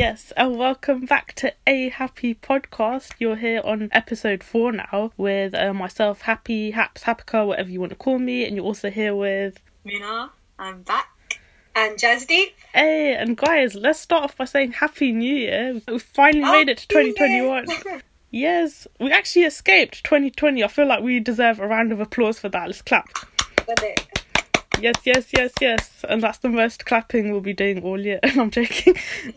Yes, and welcome back to A Happy Podcast. You're here on episode 4 now with myself, Happy, Haps, Hapika, whatever you want to call me, and you're also here with... Mina, I'm back. And Jasdeep. Hey, and guys, let's start off by saying Happy New Year. We finally made it to 2021. Yes, we actually escaped 2020. I feel like we deserve a round of applause for that. Let's clap. Yes. And that's the most clapping we'll be doing all year. I'm joking.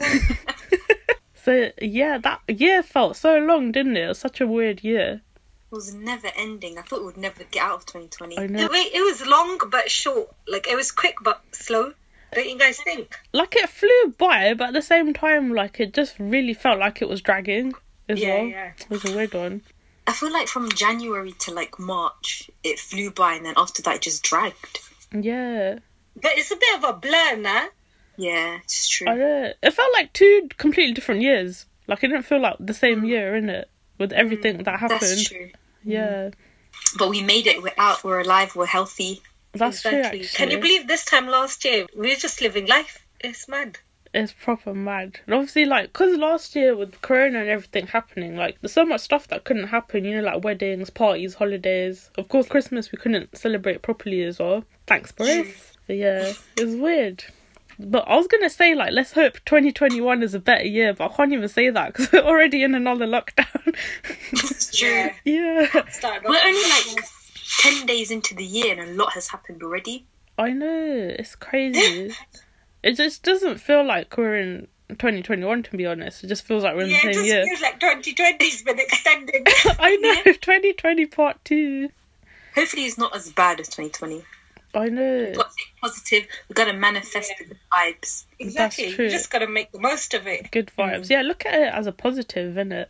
So, yeah, that year felt so long, didn't it? It was such a weird year. It was never ending. I thought we would never get out of 2020. I know. It was long but short. Like, it was quick but slow. Don't you guys think? Like, it flew by, but at the same time, like, it just really felt like it was dragging as well. Yeah. It was a weird one. I feel like from January to, like, March, it flew by, and then after that, it just dragged. Yeah. But it's a bit of a blur now. Yeah, it's true. I know. It felt like 2 completely different years. Like, it didn't feel like the same year, innit? With everything that happened. That's true. Yeah. But we made it. We're out. We're alive. We're healthy. That's true, actually. Can you believe this time last year, we were just living life? It's mad. It's proper mad. And obviously, like, because last year with Corona and everything happening, like, there's so much stuff that couldn't happen, you know, like weddings, parties, holidays. Of course, Christmas we couldn't celebrate properly as well. Thanks, Boris. But yeah, it was weird. But I was going to say, like, let's hope 2021 is a better year, but I can't even say that because we're already in another lockdown. It's true. Yeah. We're only, like, 10 days into the year and a lot has happened already. I know. It's crazy. It just doesn't feel like we're in 2021, to be honest. It just feels like we're in the same year. It just feels like 2020's been extended. I know. 2020 part 2. Hopefully it's not as bad as 2020. I know. We've got to stay positive. We've got to manifest the vibes. Exactly. That's true. You just got to make the most of it. Good vibes. Yeah, look at it as a positive, innit?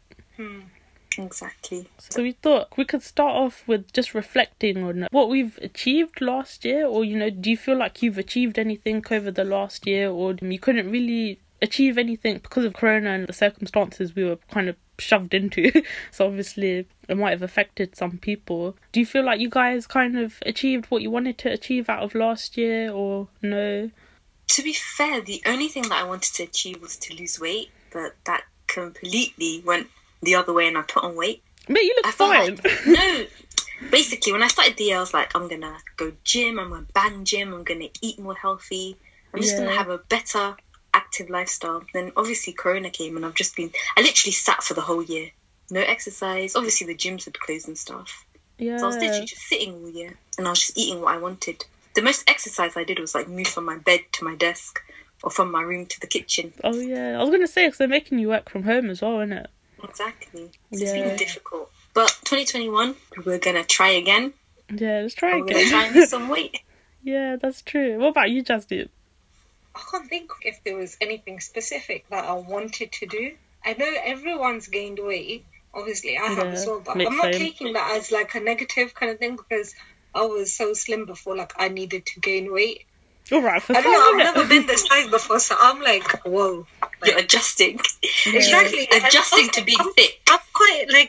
Exactly. So we thought we could start off with just reflecting on what we've achieved last year, or, you know, do you feel like you've achieved anything over the last year, or you couldn't really achieve anything because of Corona and the circumstances we were kind of shoved into? So obviously it might have affected some people. Do you feel like you guys kind of achieved what you wanted to achieve out of last year, or no? To be fair, the only thing that I wanted to achieve was to lose weight, but that completely went the other way and I put on weight. Mate, you look fine. No, basically when I started the year I was like, I'm gonna go gym, I'm gonna bang gym, I'm gonna eat more healthy, I'm just gonna have a better active lifestyle. Then obviously Corona came and I literally sat for the whole year, no exercise. Obviously the gyms had closed and stuff, so I was literally just sitting all year and I was just eating what I wanted. The most exercise I did was like move from my bed to my desk or from my room to the kitchen. Oh yeah, I was gonna say, because they're making you work from home as well, innit? Exactly. It's been difficult. But 2021, we're going to try again. Yeah, let's try again. We're going to try and lose some weight. Yeah, that's true. What about you, Jasdeep? I can't think if there was anything specific that I wanted to do. I know everyone's gained weight. Obviously, I have as well. But I'm not taking that as like a negative kind of thing because I was so slim before, like I needed to gain weight. All right, I don't know, I've never been this size before, so I'm like, whoa. Like, you're adjusting. Exactly. Adjusting to being fit. I'm quite like,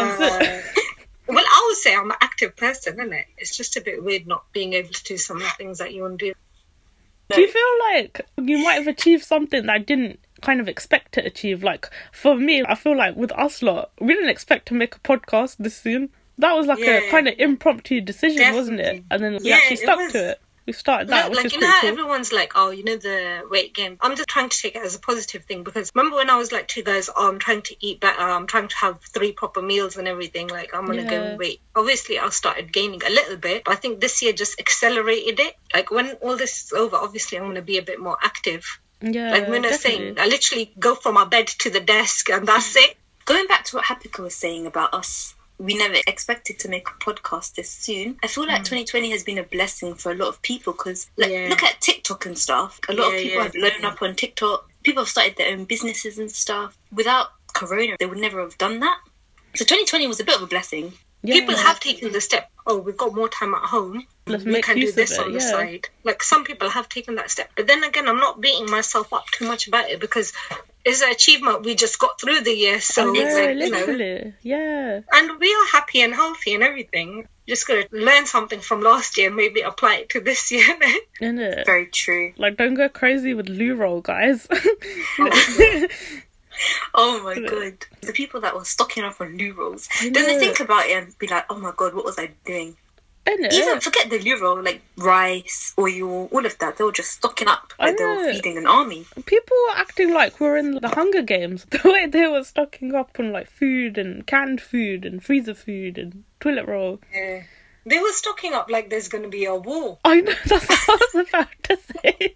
well, I would say I'm an active person, isn't it? It's just a bit weird not being able to do some of the things that you want to do. Do you feel like you might have achieved something that I didn't kind of expect to achieve? Like, for me, I feel like with us lot, we didn't expect to make a podcast this soon. That was like a kind of impromptu decision, wasn't it? And then we actually stuck to it. We started that, which is you pretty know how cool. everyone's like, oh, you know, the weight gain. I'm just trying to take it as a positive thing because remember when I was like to you guys, oh, I'm trying to eat better, I'm trying to have 3 proper meals and everything, like I'm going to gain weight. Obviously, I started gaining a little bit, but I think this year just accelerated it. Like when all this is over, obviously I'm going to be a bit more active. Yeah, like Mina's saying, I literally go from my bed to the desk and that's it. Going back to what Hapika was saying about us, we never expected to make a podcast this soon. I feel like 2020 has been a blessing for a lot of people because look at TikTok and stuff. A lot of people have blown up on TikTok. People have started their own businesses and stuff. Without Corona, they would never have done that. So 2020 was a bit of a blessing. People have taken the step, oh, we've got more time at home. Let's we make can do use this of it, on the yeah. side. Like, some people have taken that step. But then again, I'm not beating myself up too much about it because it's an achievement. We just got through the year. So, Yeah, like, you know, literally. Yeah. and we are happy and healthy and everything. Just got to learn something from last year and maybe apply it to this year. Innit? Very true. Like, don't go crazy with loo roll, guys. Oh my god. The people that were stocking up on loo rolls, I don't they know. think about it and be like, oh my god, what was I doing? Innit? Even forget the loo roll, like rice, oil, all of that. They were just stocking up I like they were know. feeding an army. People were acting like we're in the Hunger Games. The way they were stocking up on like food and canned food and freezer food and toilet roll. Yeah. They were stocking up like there's going to be a war. I know, that's what I was about to say.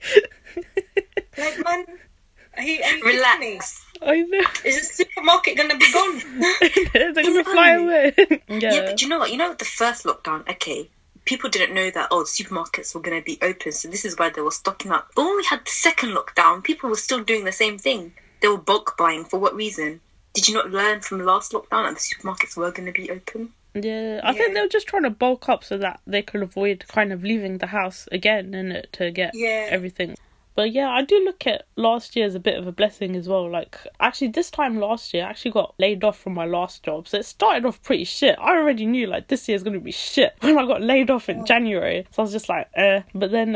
Like, man, are you kidding me? Relax. I know. Is the supermarket going to be gone? They're gonna fly away. Yeah, but you know what? You know, the first lockdown, okay, people didn't know that, oh, the supermarkets were going to be open, so this is why they were stocking up. But when we had the second lockdown, people were still doing the same thing. They were bulk buying. For what reason? Did you not learn from the last lockdown that the supermarkets were going to be open? Yeah, I think they were just trying to bulk up so that they could avoid kind of leaving the house again and to get everything. But yeah, I do look at last year as a bit of a blessing as well. Like, actually, this time last year, I actually got laid off from my last job. So it started off pretty shit. I already knew, like, this year's going to be shit when I got laid off in January. So I was just like, But then,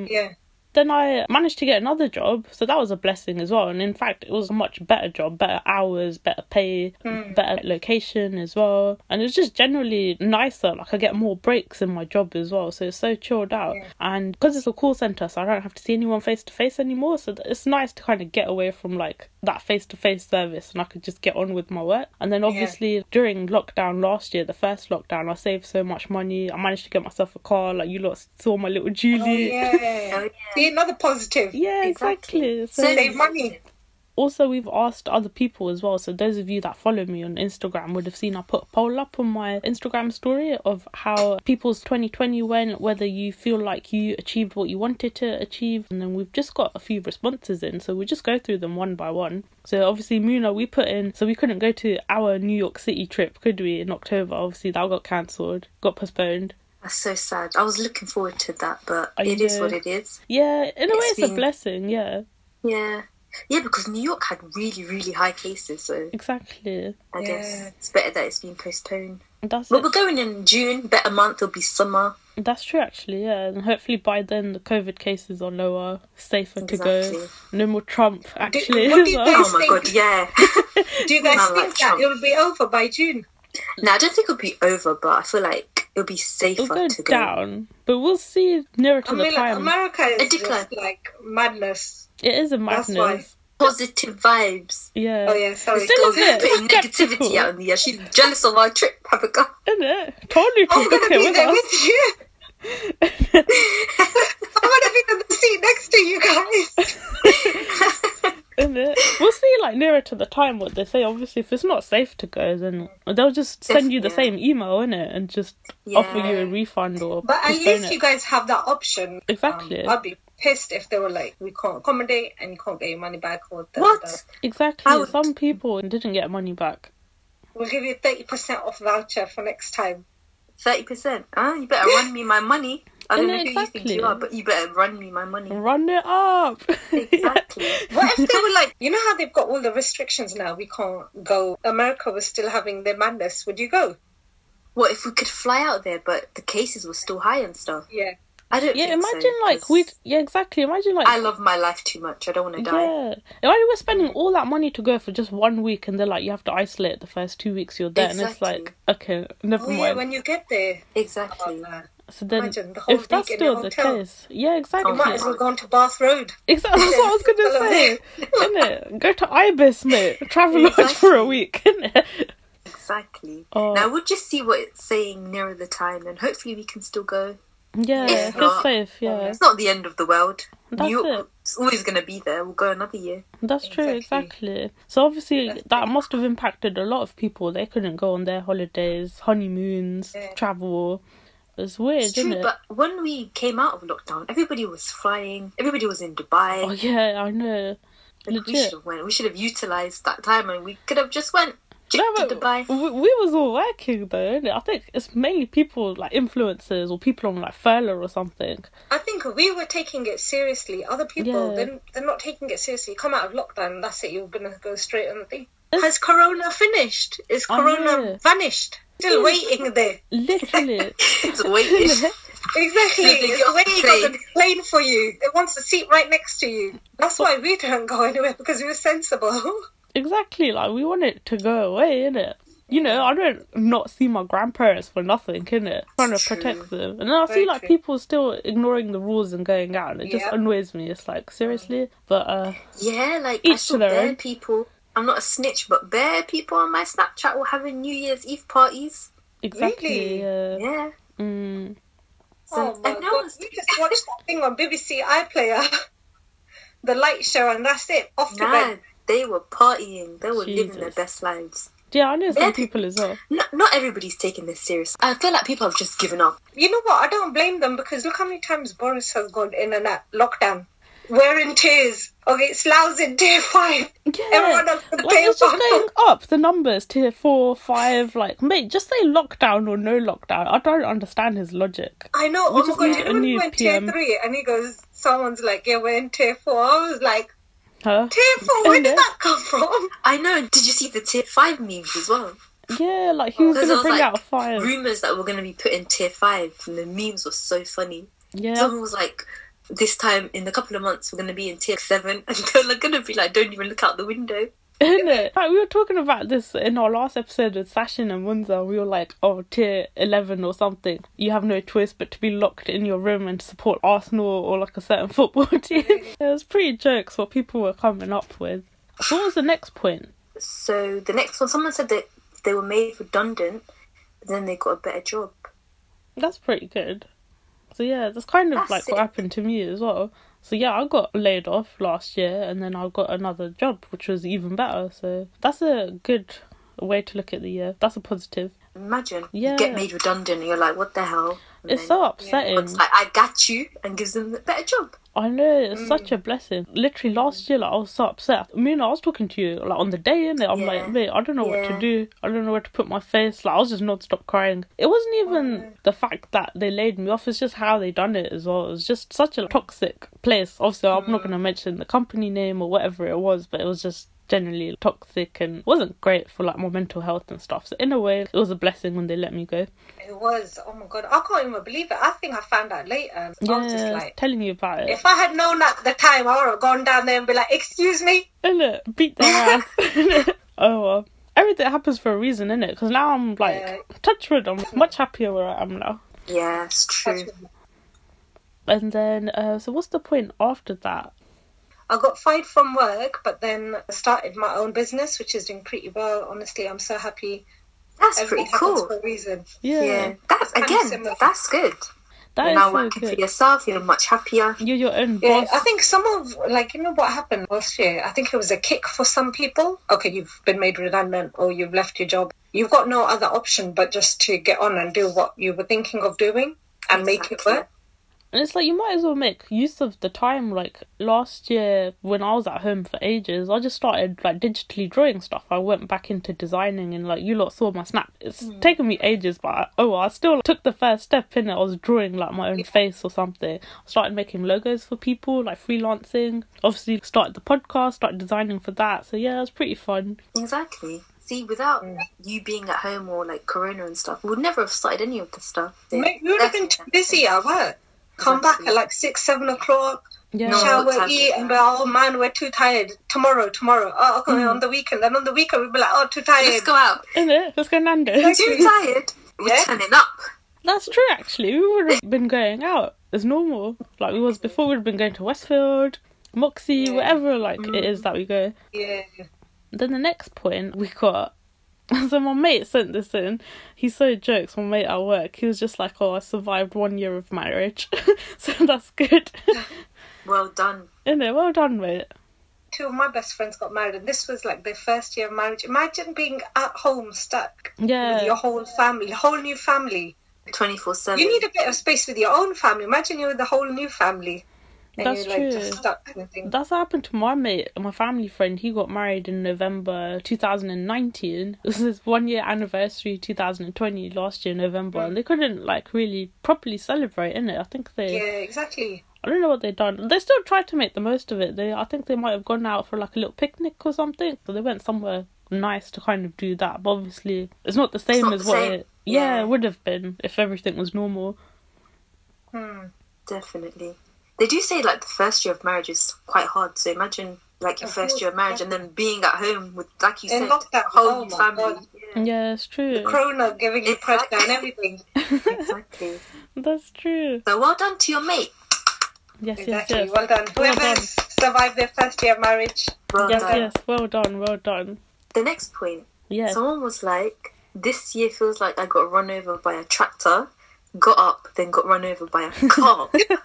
then I managed to get another job. So that was a blessing as well. And in fact, it was a much better job, better hours, better pay, better location as well. And it was just generally nicer. Like, I get more breaks in my job as well. So it's so chilled out. Yeah. And because it's a call centre, so I don't have to see anyone face to face anymore. So it's nice to kind of get away from like that face to face service and I could just get on with my work. And then obviously during lockdown last year, the first lockdown, I saved so much money. I managed to get myself a car. Like, you lot saw my little Julie. Oh, yeah. See, another positive. Yeah, exactly. So Save money. also, we've asked other people as well. So those of you that follow me on Instagram would have seen I put a poll up on my Instagram story of how people's 2020 went, whether you feel like you achieved what you wanted to achieve. And then we've just got a few responses in. So we'll just go through them one by one. So obviously, Muna, we put in, so we couldn't go to our New York City trip, could we, in October? Obviously, that got cancelled, got postponed. That's so sad. I was looking forward to that, but it is what it is. Yeah, in a way, it's a blessing, yeah. Yeah. Yeah, because New York had really, really high cases, so Exactly. I guess it's better that it's been postponed. That's But it. we're going in June, better month, it'll be summer. That's true, actually, yeah. And hopefully by then the COVID cases are lower, safer to Exactly. go. No more Trump, actually. what do you as think? well. Oh my god, yeah. Do you guys Man, think like that Trump. it'll be over by June? No, I don't think it'll be over, but I feel like it'll be safer It'll go to go. down, but we'll see nearer to I the mean, like, time. America is A decline. just like madness. It is a That's madness. Positive vibes. Yeah. Oh yeah, sorry. Still a Go bit putting skeptical, negativity out in the air. She's jealous of our trip, Paprika. isn't it? Totally I'm could book gonna it be with there us. with you. I'm gonna be in the seat next to you guys. Isn't it? We'll see, like, nearer to the time what they say. Obviously, if it's not safe to go, then they'll just send you the same email, innit? And just offer you a refund or But at postpone least it. you guys have that option. Exactly. I'd be pissed if they were like, we can't accommodate and you can't get your money back or What? Exactly. I would- Some people didn't get money back. We'll give you 30% off voucher for next time. 30%. You better run me my money. I don't know who you think Exactly. you are, but you better run me my money. Run it up. Exactly. What if they were like, you know how they've got all the restrictions now? We can't go. America was still having their madness. Would you go? What if we could fly out there, but the cases were still high and stuff? Yeah. I don't Yeah, think so, imagine like 'cause we'd. Yeah, exactly. Imagine like. I love my life too much. I don't want to die. Yeah. Imagine we're spending all that money to go for just 1 week, and they're like, you have to isolate the first 2 weeks you're there, and it's Exactly. like, okay, never Oh mind. yeah, when you get there. Exactly. Oh, man. So then, Imagine the whole if that's week in a still the hotel. case, yeah, exactly. You might as well go on to Bath Road. Exactly, that's what I was gonna say. Innit? Go to Ibis, mate. Travel Exactly. for a week, innit? Exactly. Oh. Now we'll just see what it's saying nearer the time, and hopefully we can still go. Yeah, If if not, it's safe, yeah. It's not the end of the world. That's New it. York's always going to be there. We'll go another year. That's true, Exactly. exactly. So obviously that must have impacted a lot of people. They couldn't go on their holidays, honeymoons, travel. It's weird, It's isn't true, it? but when we came out of lockdown, everybody was flying. Everybody was in Dubai. Oh yeah, I know. Like, we Legit. should have went. We should have utilised that time, and we could have just went. to Dubai. We was all working though, innit? I think it's mainly people like influencers or people on like furlough or something. I think we were taking it seriously. Other people, they're not taking it seriously. You come out of lockdown and that's it. You're going to go straight on the thing. Has Corona finished? Is Corona vanished? Still waiting there. Literally. It's waiting. Exactly. It's waiting on the plane for you. It wants a seat right next to you. That's why we don't go anywhere, because we're sensible. Exactly, like we want it to go away, innit? You know, I don't not see my grandparents for nothing, innit? Trying to protect them. And then I see like people still ignoring the rules and going out, and it just annoys me. It's like, seriously? But yeah, like each I saw to their bare own. people. I'm not a snitch, but bare people on my Snapchat were having New Year's Eve parties. Exactly. Really? Yeah. Oh my god, we just watched that thing on BBC iPlayer. The light show, and that's it. Off to bed. They were partying. They were living their best lives. Yeah, I know some people as well. Not everybody's taking this serious. I feel like people have just given up. You know what? I don't blame them, because look how many times Boris has gone in and out lockdown. We're in tears. Okay, Slough's in tier 5. Yeah, everyone else in like tier it's just 5. going up, the numbers, tier 4, 5, like, mate, just say lockdown or no lockdown. I don't understand his logic. I know, We oh my just god, need you a know when we new went PM. tier 3 and he goes, someone's like, yeah, we're in tier 4. I was like, Huh? tier 4, where did that come from? I know. Did you see the tier 5 memes as well? Yeah, like, he was going to bring out 5. Rumours that we're going to be put in tier 5, and the memes were so funny. Yeah. Someone was like, this time, in a couple of months, we're going to be in tier 7, and they're going to be like, don't even look out the window. Isn't it? Like, we were talking about this in our last episode with Sashin and Munza. We were like, oh, tier 11 or something. You have no choice but to be locked in your room and support Arsenal or like a certain football team. It was pretty jokes what people were coming up with. So what was the next point? So the next one, someone said that they were made redundant, but then they got a better job. That's pretty good. So yeah, that's kind of That's like it. what happened to me as well. So yeah, I got laid off last year and then I got another job, which was even better. So that's a good way to look at the year. That's a positive. Imagine Yeah. you get made redundant and you're like, what the hell? And It's then so upsetting. it's like, I got you, and gives them a better job. I know, it's such a blessing. Literally last year, like, I was so upset. I mean, I was talking to you, like, on the day, innit? I'm like, mate, I don't know what to do. I don't know where to put my face. Like, I was just non-stop crying. It wasn't even the fact that they laid me off, it's just how they done it as well. It was just such a toxic place. Obviously, I'm not going to mention the company name or whatever it was, but it was just generally toxic and wasn't great for, like, my mental health and stuff. So, in a way, it was a blessing when they let me go. It was, oh my god, I can't even believe it. I think I found out later. I was just like, telling you about it. if I had known at the time, I would have gone down there and be like, excuse me? Innit? Beat their ass. Oh well. Everything happens for a reason, innit? Because now I'm like, touch wood, I'm much happier where I am now. Yeah, it's true. And then, so what's the point after that? I got fired from work, but then I started my own business, which is doing pretty well. Honestly, I'm so happy. That's Everything pretty happens cool. for a reason. Yeah, that's kind of again, similar. that's good. That You're is now so working good. for yourself. You're much happier. You're your own Yeah, boss. I think some of, like, you know what happened last year? I think it was a kick for some people. Okay, you've been made redundant or you've left your job. You've got no other option but just to get on and do what you were thinking of doing and make it work. And it's like, you might as well make use of the time. Like, last year, when I was at home for ages, I just started, like, digitally drawing stuff. I went back into designing and, like, you lot saw my snap. It's taken me ages, but, I still took the first step in it. I was drawing, like, my own face or something. I started making logos for people, like, freelancing. Obviously, started the podcast, started designing for that. So, yeah, it was pretty fun. Exactly. See, without you being at home or, like, Corona and stuff, we would never have started any of this stuff. Mate, you would have been too busy at work. Come back at like 6, 7 o'clock, Yeah. shower, eat, and be like, oh man, we're too tired. Tomorrow. Oh, okay, on the weekend. Then on the weekend, we'd be like, oh, too tired. Let's go out. Innit? Let's go Nando's. Too tired. We're turning up. That's true, actually. We would have been going out as normal. Like we was before, we'd have been going to Westfield, Moxie, whatever, like, it is that we go. Yeah. Then the next point we got... So my mate sent this in. He's so jokes, my mate at work. He was just like, oh, I survived 1 year of marriage. So that's good. Well done. Innit? Well done, mate. 2 of my best friends got married, and this was like their first year of marriage. Imagine being at home stuck with your whole family, whole new family. 24/7. You need a bit of space with your own family. Imagine you're with a whole new family. And That's you're like true. just stuck kind of thing. That's what happened to my mate, my family friend. He got married in November 2019. This is his 1 year anniversary, 2020, last year, November. And they couldn't, like, really properly celebrate, innit? I think they... Yeah, exactly. I don't know what they've done. They still tried to make the most of it. I think they might have gone out for, like, a little picnic or something. So they went somewhere nice to kind of do that. But obviously, it's not the same not as the what same. it... Yeah. Yeah, it would have been if everything was normal. Definitely. They do say, like, the first year of marriage is quite hard. So imagine, like, your Of first course, year of marriage and then being at home with, like you In said, lockdown. whole Oh new my family. God. Yeah, Yeah, it's true. Corona giving you pressure Exactly. and everything. exactly. That's true. So well done to your mate. Yes, Exactly. yes, yes. Well done. Well Whoever done. survived their first year of marriage. Well Yes, done. yes. Well done, well done. The next point. Yes. Someone was like, this year feels like I got run over by a tractor, got up, then got run over by a car.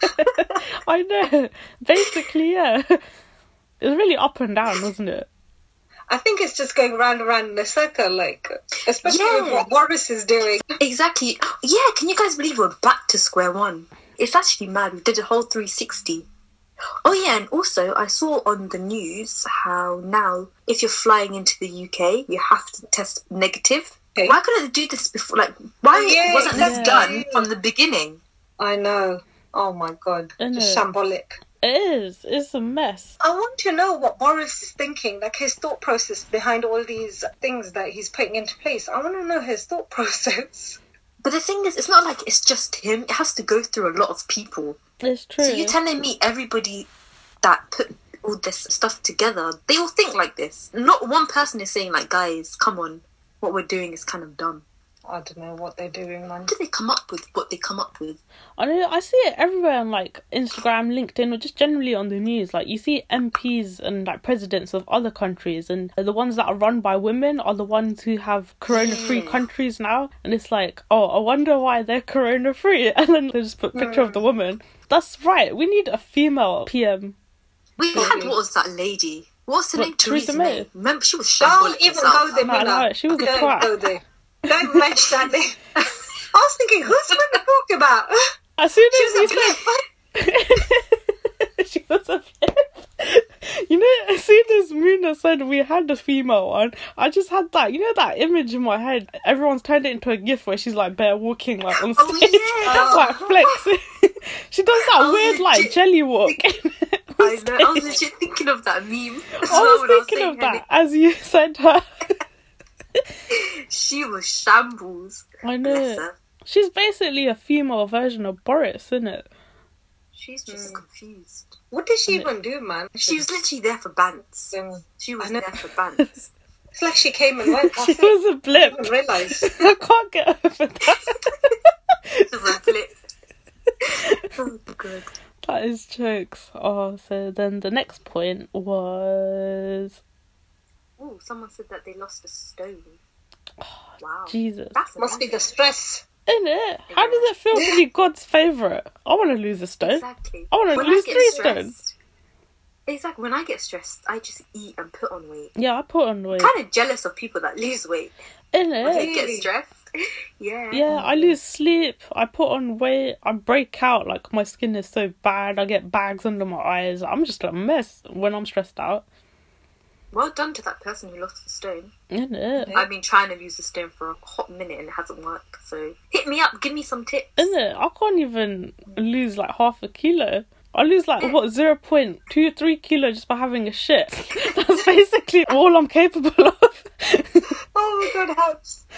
I know. Basically, yeah. It was really up and down, wasn't it? I think it's just going round and round in a circle, like, especially with what Boris is doing. Exactly. Yeah, can you guys believe we're back to square one? It's actually mad. We did a whole 360. Oh yeah, and also I saw on the news how now if you're flying into the UK, you have to test negative. Okay. Why couldn't they do this before? Like, why Yeah, wasn't this exactly. done from the beginning? I know. Oh my God. Just Isn't shambolic. It is. It's a mess. I want to know what Boris is thinking, like his thought process behind all these things that he's putting into place. I want to know his thought process. But the thing is, it's not like it's just him. It has to go through a lot of people. It's true. So you're telling me everybody that put all this stuff together, they all think like this. Not one person is saying, like, guys, come on, what we're doing is kind of dumb. I don't know what they're doing, man. How do they come up with what they come up with? I know. I see it everywhere on like Instagram, LinkedIn, or just generally on the news. Like you see MPs and like presidents of other countries, and the ones that are run by women are the ones who have corona-free countries now. And it's like, oh, I wonder why they're corona-free. And then they just put a picture of the woman. That's right. We need a female PM. We had, what was that lady? What's her name? Theresa Theresa May. May. Remember, she was Don't shambolic even herself. go there, No, Mila. no, she was a Don't twat. go there. Don't mention that name. I was thinking, who's going to talk about? As soon as She's you a said she was a flip. You know, as soon as Muna said we had a female one, I just had that, you know, that image in my head. Everyone's turned it into a gif where she's like bare walking like on stage. Oh, yeah. That's like flexing. She does that I was weird like legit jelly walk. I know. I was legit thinking of that meme. as I well was when thinking saying of her that as you said her. name. She was shambles. I Bless know. her. She's basically a female version of Boris, isn't it? She's just confused. What did she even do, man? She was literally there for bants. She was I know. there for bants. It's like she came and went. She was a I blip. didn't realise. I can't get over that. She was a blip. Oh, good. That is jokes. Oh, so then the next point was Oh, someone said that they lost a stone. Wow. Jesus. That's Must be the amazing. stress. Isn't it? How does it feel to be God's favourite? I want to lose a stone. Exactly. I want to When lose get 3 stressed- stones. Exactly. When I get stressed, I just eat and put on weight. Yeah, I put on weight. Kind of jealous of people that lose weight Isn't when it? they get Really? stressed. Yeah. Yeah, I lose sleep. I put on weight. I break out. Like, my skin is so bad. I get bags under my eyes. I'm just a mess when I'm stressed out. Well done to that person who lost the stone. Isn't it? I've been trying to lose the stone for a hot minute and it hasn't worked. So hit me up. Give me some tips. Isn't it? I can't even lose like half a kilo. I lose like, what, 0.23 kilo just by having a shit. That's basically all I'm capable of. Oh my God, helps.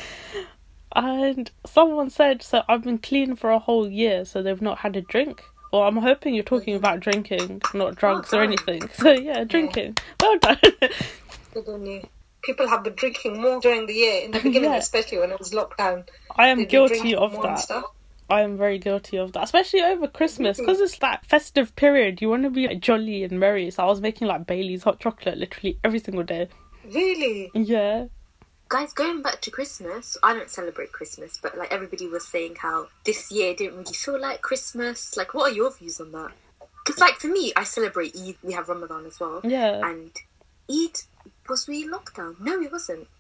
And someone said, so I've been clean for a whole year, so they've not had a drink. Or I'm hoping you're talking about drinking, not drugs or anything. So yeah, drinking. Well done. Good on you. People have been drinking more during the year, in the beginning, Yeah. especially when it was lockdown. I am They'd be guilty drinking of more and that. stuff. I am very guilty of that, especially over Christmas, because it's that festive period. You want to be like, jolly and merry. So I was making like Bailey's hot chocolate literally every single day. Really? Yeah. Guys, going back to Christmas, I don't celebrate Christmas, but like everybody was saying how this year didn't really feel like Christmas. Like, what are your views on that? Because like for me, I celebrate Eid. We have Ramadan as well. Yeah. And Eid, was we in lockdown? No, it wasn't.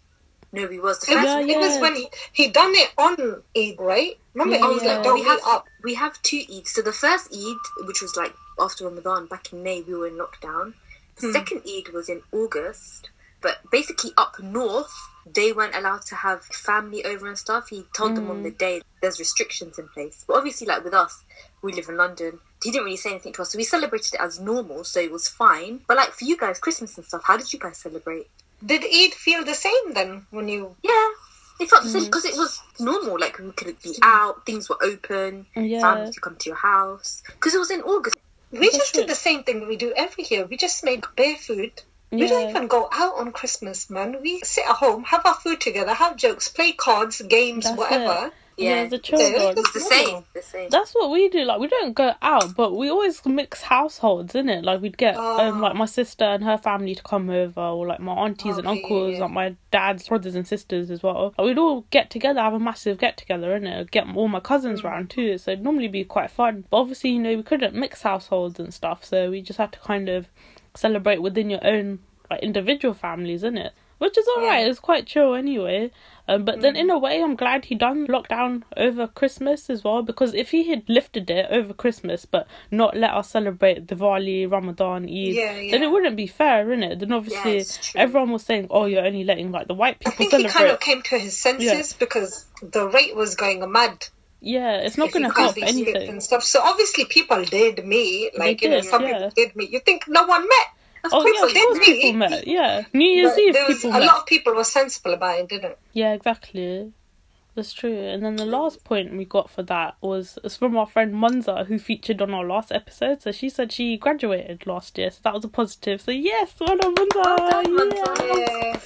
No, we was the It first. was, Yeah, it was yeah. when he done it on Eid, right? Remember, Yeah, he was yeah. like, don't meet up. We have 2 Eids. So the first Eid, which was like after Ramadan, back in May, we were in lockdown. The second Eid was in August. But basically up north, they weren't allowed to have family over and stuff. He told them on the day there's restrictions in place. But obviously, like with us, we live in London. He didn't really say anything to us. So we celebrated it as normal, so it was fine. But like for you guys, Christmas and stuff, how did you guys celebrate? Did Eid feel the same then when you... Yeah, it felt the same because it was normal. Like we could be out, things were open, Yeah. families could come to your house. Because it was in August. We just did the same thing we do every year. We just made bare food. We Yeah. don't even go out on Christmas, man. We sit at home, have our food together, have jokes, play cards, games, That's whatever. Yeah, the chill Yeah. one. It's the same. The same. That's what we do. Like, we don't go out, but we always mix households, innit? Like, we'd get like my sister and her family to come over, or like my aunties and Okay, uncles, yeah. like my dad's brothers and sisters as well. Like, we'd all get together, have a massive get together, innit? Get all my cousins round too, so it'd normally be quite fun. But obviously, you know, we couldn't mix households and stuff, so we just had to kind of celebrate within your own like individual families, innit? Which is alright, it's quite chill anyway. But then in a way, I'm glad he done lockdown over Christmas as well, because if he had lifted it over Christmas but not let us celebrate Diwali, Ramadan, Eid, then it wouldn't be fair, innit? Then obviously it's true. everyone was saying, oh, you're only letting like the white I people think celebrate. he kind of came to his senses because the rate was going mad. Yeah, it's not If going you to can't help be strict anything. and stuff. So obviously people did meet, like, They you know, did, some yeah. people did meet. You think no one met? Oh yeah, of people course did people meet. met. Yeah, New Year's But Eve there was people a met. lot of people were sensible about it, didn't? Yeah, exactly. That's true. And then the last point we got for that was from our friend Munza, who featured on our last episode. So she said she graduated last year, so that was a positive. So yes, well done, Munza. Well done, Munza. Yeah.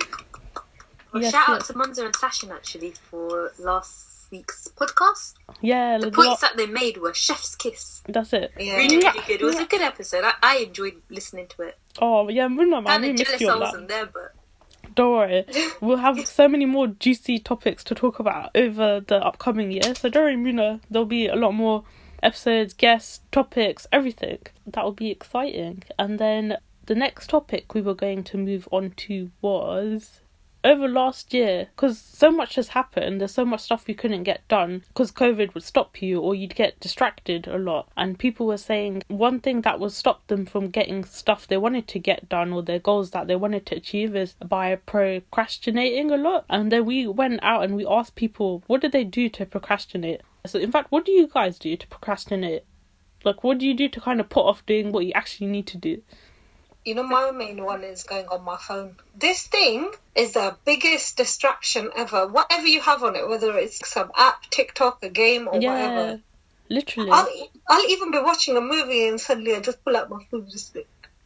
Well, Yes, shout yes. out to Munza and Sashin actually for last week's podcast. Yeah, The points that they made were chef's kiss. that's it. Yeah. Really, really good. It was a good episode. I enjoyed listening to it. Oh yeah, Munza, man, Kind we of missed jealous you I on that. wasn't there, but Don't worry, we'll have so many more juicy topics to talk about over the upcoming year. So don't worry, Muna, there'll be a lot more episodes, guests, topics, everything. That will be exciting. And then the next topic we were going to move on to was over last year, because so much has happened, there's so much stuff we couldn't get done because COVID would stop you or you'd get distracted a lot, and people were saying one thing that would stop them from getting stuff they wanted to get done or their goals that they wanted to achieve is by procrastinating a lot. And then we went out and we asked people, what did they do to procrastinate? So in fact, what do you guys do to procrastinate? Like, what do you do to kind of put off doing what you actually need to do? You know, my main one is going on my phone. This thing is the biggest distraction ever. Whatever you have on it, whether it's some app, TikTok, a game, or whatever. Literally. I'll even be watching a movie and suddenly I just pull out my phone, just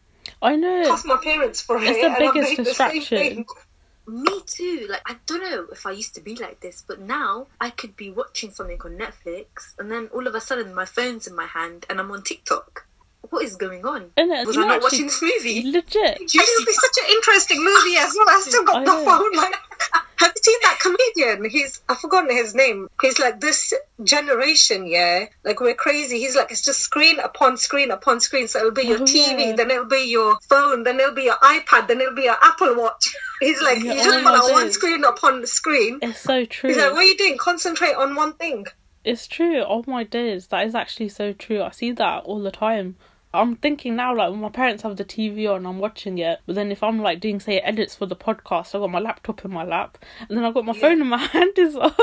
I know. ask my parents for it. It's the and I'm biggest doing the same distraction. thing. me too. Like, I don't know if I used to be like this, but now I could be watching something on Netflix and then all of a sudden my phone's in my hand and I'm on TikTok. What is going on? Was I not watching this movie? Legit. And it'll be such an interesting movie as well. I still got the phone. Like, have you seen that comedian? I've forgotten his name. He's like, this generation, yeah, like we're crazy. He's like, it's just screen upon screen upon screen. So it'll be your TV, then it'll be your phone, then it'll be your iPad, then it'll be your Apple Watch. He's like, you just put on one screen upon the screen. It's so true. He's like, what are you doing? Concentrate on one thing. It's true. Oh my days. That is actually so true. I see that all the time. I'm thinking now, like, when my parents have the TV on, I'm watching it. But then if I'm, like, doing, say, edits for the podcast, I've got my laptop in my lap. And then I've got my phone in my hand as well.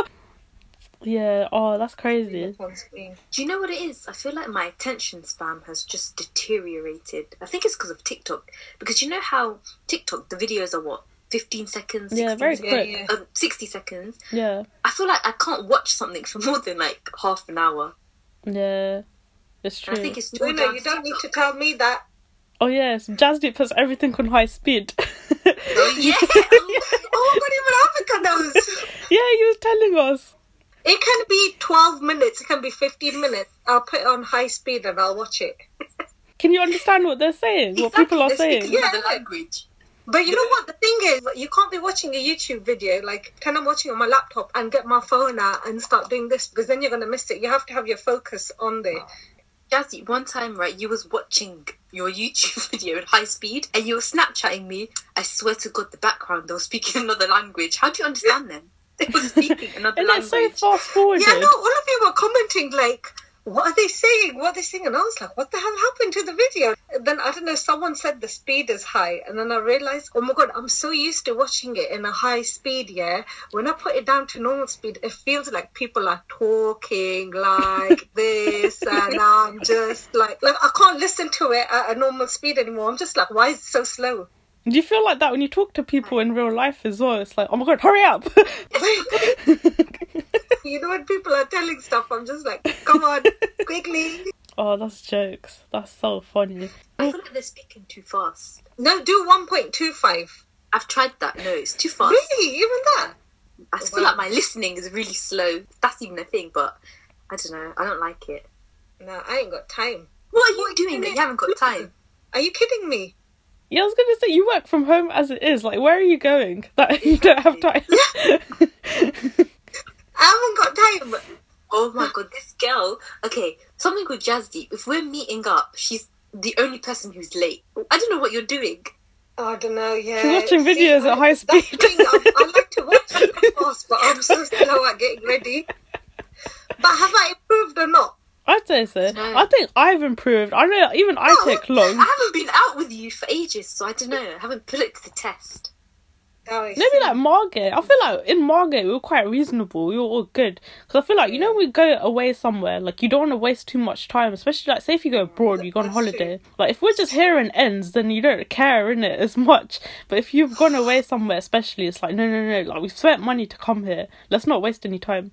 Yeah, oh, that's crazy. Do you know what it is? I feel like my attention span has just deteriorated. I think it's because of TikTok. Because you know how TikTok, the videos are what? 15 seconds? 16 Yeah, very seconds, quick. 60 seconds. Yeah. I feel like I can't watch something for more than, like, half an hour. Yeah. It's true. I think it's No, you don't need to tell me that. Oh yes, Jasdeep puts everything on high speed. Oh yeah. Oh, what even Africa knows. Yeah, he was telling us. It can be 12 minutes, it can be 15 minutes. I'll put it on high speed and I'll watch it. Can you understand what they're saying? What people are saying? Yeah, the language. But you know what? The thing is, you can't be watching a YouTube video, like, pretend I'm watching on my laptop and get my phone out and start doing this, because then you're going to miss it. You have to have your focus on there. Jazzy, one time, right, you was watching your YouTube video in high speed and you were Snapchatting me. I swear to God, the background, they were speaking another language. How do you understand them? They were speaking another And language. it's so fast forwarded. Yeah, no, all of you were commenting like, what are they saying? What are they saying? And I was like, what the hell happened to the video? And then, I don't know, someone said the speed is high. And then I realized, oh my God, I'm so used to watching it in a high speed, yeah? When I put it down to normal speed, it feels like people are talking like this. And I'm just like I can't listen to it at a normal speed anymore. I'm just like, why is it so slow? Do you feel like that when you talk to people in real life as well? It's like, oh my God, hurry up. You know, when people are telling stuff, I'm just like, come on, quickly. Oh, that's jokes. That's so funny. I feel like they're speaking too fast. No, do 1.25. I've tried that. No, it's too fast. Really? Even that? I feel like my listening is really slow. That's even a thing, but I don't know. I don't like it. No, I ain't got time. What are you doing that you haven't got time? Are you kidding me? Yeah, I was going to say, you work from home as it is. Like, where are you going that you don't have time? I haven't got time. Oh my God, this girl. Okay, something called Jazzy. If we're meeting up, she's the only person who's late. I don't know what you're doing. Oh, I don't know, yeah. She's watching videos at high speed. That's the thing, I like to watch it fast, but I'm so slow at getting ready. But have I improved or not? I'd say so. No. I think I've improved. I know even I take long. I haven't been out with you for ages, so I don't know. I haven't put it to the test. Oh, Maybe like Margate. I feel like in Margate we were quite reasonable. We were all good. Because I feel like, you know, when we go away somewhere, like you don't want to waste too much time. Especially like, say if you go abroad, you go on That's holiday. Like if we're just here and ends, then you don't care, innit, as much. But if you've gone away somewhere especially, it's like, no. Like we've spent money to come here. Let's not waste any time.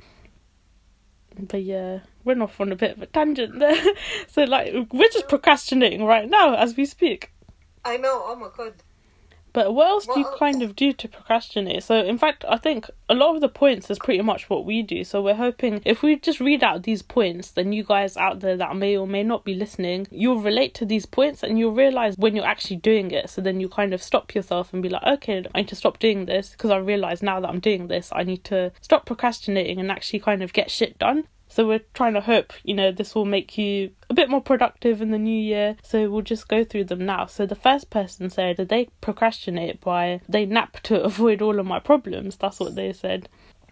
But yeah, we're off on a bit of a tangent there. So like, we're just procrastinating right now as we speak. I know, oh my God. But what else do you kind of do to procrastinate? So, in fact, I think a lot of the points is pretty much what we do. So we're hoping if we just read out these points, then you guys out there that may or may not be listening, you'll relate to these points and you'll realise when you're actually doing it. So then you kind of stop yourself and be like, okay, I need to stop doing this because I realise now that I'm doing this, I need to stop procrastinating and actually kind of get shit done. So we're trying to hope, you know, this will make you a bit more productive in the new year. So we'll just go through them now. So the first person said that they procrastinate by they nap to avoid all of my problems. That's what they said.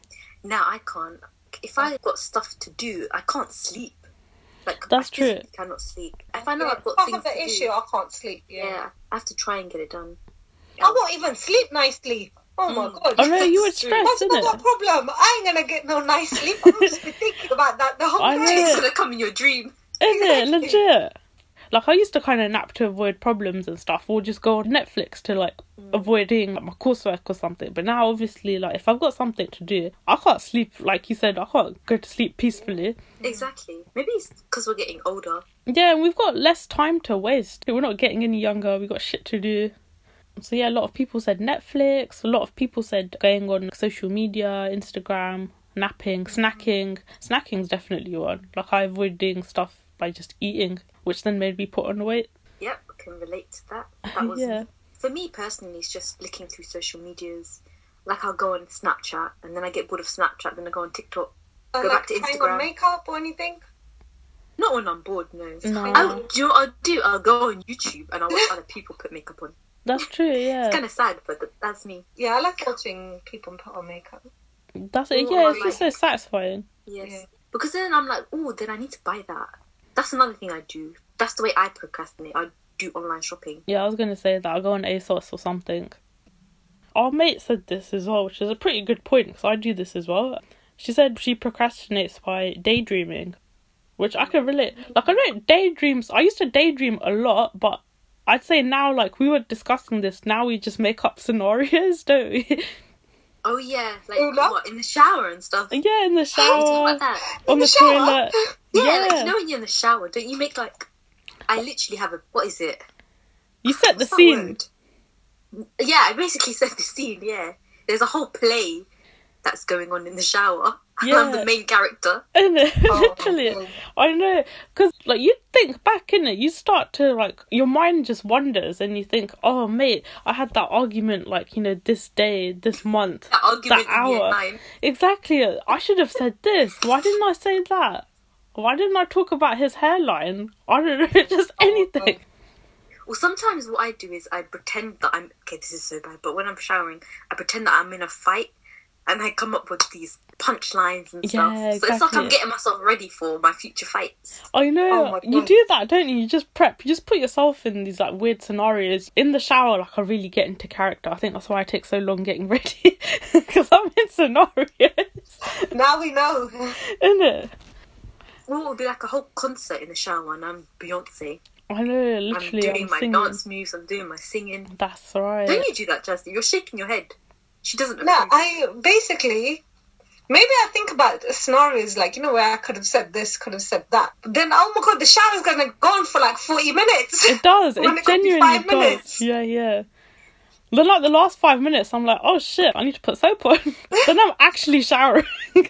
Now I can't. If I've got stuff to do, I can't sleep. Like That's I true. physically cannot sleep. If I know I've got Part things of the to issue, do, I can't sleep. yeah, I have to try and get it done. I won't even sleep nicely. Oh my God. Oh no, you would stress, That's innit? not my problem. I ain't gonna get no nice sleep. I'm just be thinking about that the whole I night. know. It's gonna come in your dream. Isn't it? Exactly. Legit. Like, I used to kind of nap to avoid problems and stuff, or just go on Netflix to, like, avoiding like, my coursework or something. But now, obviously, like, if I've got something to do, I can't sleep, like you said, I can't go to sleep peacefully. Exactly. Maybe it's because we're getting older. Yeah, and we've got less time to waste. We're not getting any younger, we've got shit to do. So yeah, a lot of people said Netflix, a lot of people said going on social media, Instagram, napping, snacking. Snacking's definitely one. Like, I avoid doing stuff by just eating, which then made me put on weight. Yep, I can relate to that. That was Yeah. For me personally, it's just flicking through social medias. Like, I'll go on Snapchat and then I get bored of Snapchat, then I go on TikTok, go Like back to trying on Instagram. makeup or anything? Not when I'm bored, no. No. Do you know what I'll do? I'll go on YouTube and I'll watch other people put makeup on. That's true, yeah. It's kind of sad, but that's me. Yeah, I like watching people put on makeup. That's it. Ooh, Yeah, I it's just so satisfying. Yes. Yeah. Because then I'm like, oh, then I need to buy that. That's another thing I do. That's the way I procrastinate. I do online shopping. Yeah, I was going to say that. I'll go on ASOS or something. Our mate said this as well, which is a pretty good point, because I do this as well. She said she procrastinates by daydreaming, which I can relate. Like, I don't daydreams. I used to daydream a lot, but I'd say now, like, we were discussing this, now we just make up scenarios, don't we? Oh, yeah. Like, Ula? what, in the shower and stuff? Yeah, in the You talk shower, about that? on the shower? toilet. Yeah, like, you know when you're in the shower, don't you make, like... I literally have a... What is it? You set the What's that scene. word? Yeah, I basically set the scene, yeah. There's a whole play that's going on in the shower. Yeah. I'm the main character. Literally. Oh. I know. Because, like, you think back, innit? You start to, like, your mind just wanders and you think, oh, mate, I had that argument, like, you know, this day, this month, That argument that in year hour. 9. Exactly. I should have said this. Why didn't I say that? Why didn't I talk about his hairline? I don't know, just anything. Well, sometimes what I do is I pretend that I'm... Okay, this is so bad, but when I'm showering, I pretend that I'm in a fight and I come up with these punchlines and stuff. Yeah, So it's like I'm getting myself ready for my future fights. I know. Oh my You God. do that, don't you? You just prep. You just put yourself in these like weird scenarios. In the shower, like I really get into character. I think that's why I take so long getting ready. Because I'm in scenarios. Now we know. Innit? Well, it would be like a whole concert in the shower and I'm Beyonce. I know, literally. I'm doing my singing. dance moves, I'm doing my singing. That's right. Don't you do that, Jasmine? You're shaking your head. She doesn't know. No, I basically, maybe I think about scenarios like, you know, where I could have said this, could have said that. But then, oh my God, the shower's going to go on for like 40 minutes. It does. When It it could be genuinely 5 does. minutes. Yeah, yeah. Then like the last 5 minutes, I'm like, oh shit, I need to put soap on. Then I'm actually showering.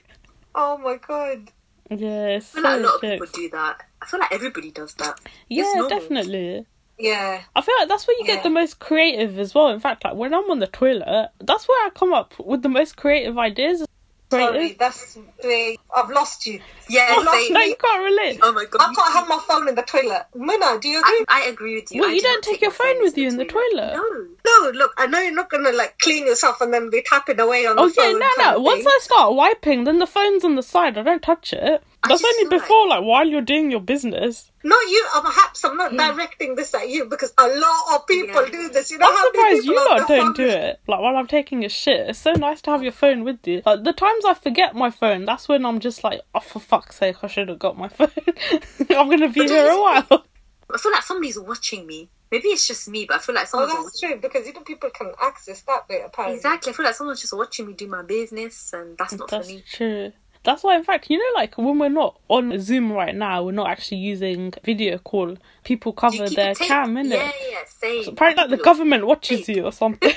Oh my God. Yeah, it's I feel like a so lot of jokes. people do that. I feel like everybody does that. Yeah, It's normal. definitely. Yeah. I feel like that's where you Yeah. get the most creative as well. In fact, like when I'm on the toilet, that's where I come up with the most creative ideas. Sorry, Creative. that's the... I've lost you. Yeah, Oh, same. No, you can't relate. Oh my God. I can't have my phone in the toilet. Muna, do you agree? I agree with you. Well, I you do don't not take your my phone with you into in the toilet? No. No, look, I know you're not going to like clean yourself and then be tapping away on Oh the yeah, phone. kind no. of Once thing. I start wiping, then the phone's on the side. I don't touch it. That's just only feel before, like while you're doing your business. Not you, perhaps I'm not directing this at you because a lot of people Yeah. do this. You know I'm how many surprised people you on lot their don't phone- do it. Like while I'm taking a shit, it's so nice to have your phone with you. Like the times I forget my phone, that's when I'm just like, oh for fuck's sake, I should have got my phone. I'm gonna be But here a while. I feel like somebody's watching me. Maybe it's just me, but I feel like Oh, someone's that's true because you know people can access that bit apparently. Exactly. I feel like someone's just watching me do my business, and that's not That's funny. true. That's why, in fact, you know, like when we're not on Zoom right now, we're not actually using video call. People You cover keep their a tape. cam, innit? Yeah, same. So apparently, like the Look, government watches tape. you or something.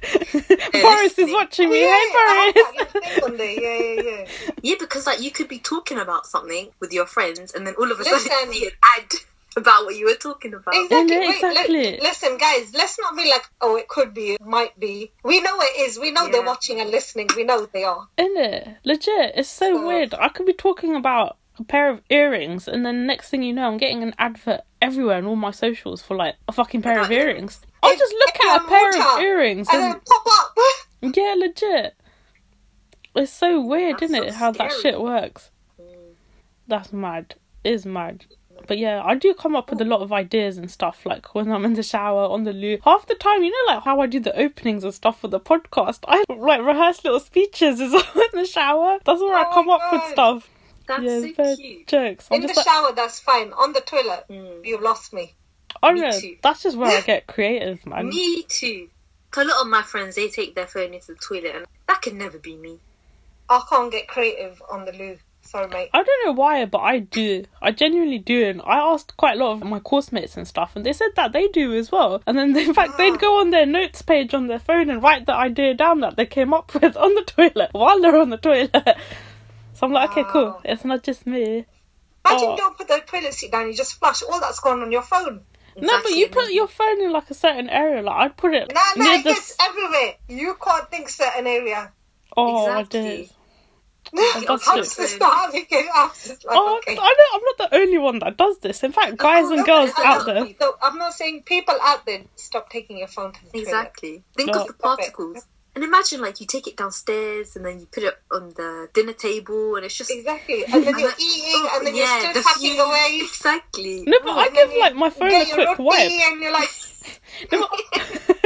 Boris is listening. watching me. Yeah, Hey, I Boris. had that little thing on there. Yeah. Yeah, because like you could be talking about something with your friends, and then all of a sudden Listen. you see an ad about what you were talking about. Exactly. Yeah, Wait, exactly. listen, guys, let's not be like, oh, it could be, it might be. We know it is. We know they're Yeah. watching and listening. We know they are. Innit? Legit. It's so So- weird. I could be talking about a pair of earrings, and then next thing you know, I'm getting an advert everywhere on all my socials for like a fucking pair of About earrings. I'll just look at a pair of earrings And and then pop up. yeah, legit. It's so weird, That's isn't it? so How that scary. shit works. That's mad. It is mad. But yeah, I do come up with a lot of ideas and stuff, like when I'm in the shower, on the loo. Half the time, you know, like how I do the openings and stuff for the podcast, I like rehearse little speeches as well in the shower. That's where I Oh come my up with God. stuff. That's Yeah, so bad cute. jokes. I'm In the just like, shower, that's fine. On the toilet, Mm. you've lost me. oh me no, too. that's just where I get creative, man. Me too. 'Cause a lot of my friends, they take their phone into the toilet, and that could never be me. I can't get creative on the loo. Sorry, mate. I don't know why, but I do. I genuinely do. And I asked quite a lot of my course mates and stuff, and they said that they do as well. And then, in fact, they'd go on their notes page on their phone and write the idea down that they came up with on the toilet while they're on the toilet. So I'm like, okay, cool. Wow. It's not just me. Imagine Oh. you don't put the toilet seat down, you just flush. All that's gone on your phone. No, but you put your phone in like a certain area. Like I'd put it Nah, near it the. gets everywhere. You can't think certain area. Oh, Exactly. I did. I'm that's just not having it. I'm just like, Oh, okay. I know. I'm not the only one that does this. In fact, guys and girls out there. So I'm not saying people out there stop taking your phone to the toilet. Exactly. Think No. of the particles. And imagine, like, you take it downstairs and then you put it on the dinner table, and it's just... Exactly. And then you're And eating, and then yeah, you're still the tapping fumes. away. Exactly. No, but I And then give like my phone get a your quick roti wipe. And you're like, No, but-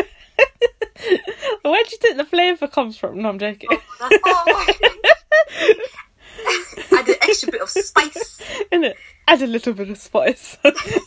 Where do you think the flavour comes from? No, I'm joking. That's oh my add an extra bit of spice. Innit? Add a little bit of spice.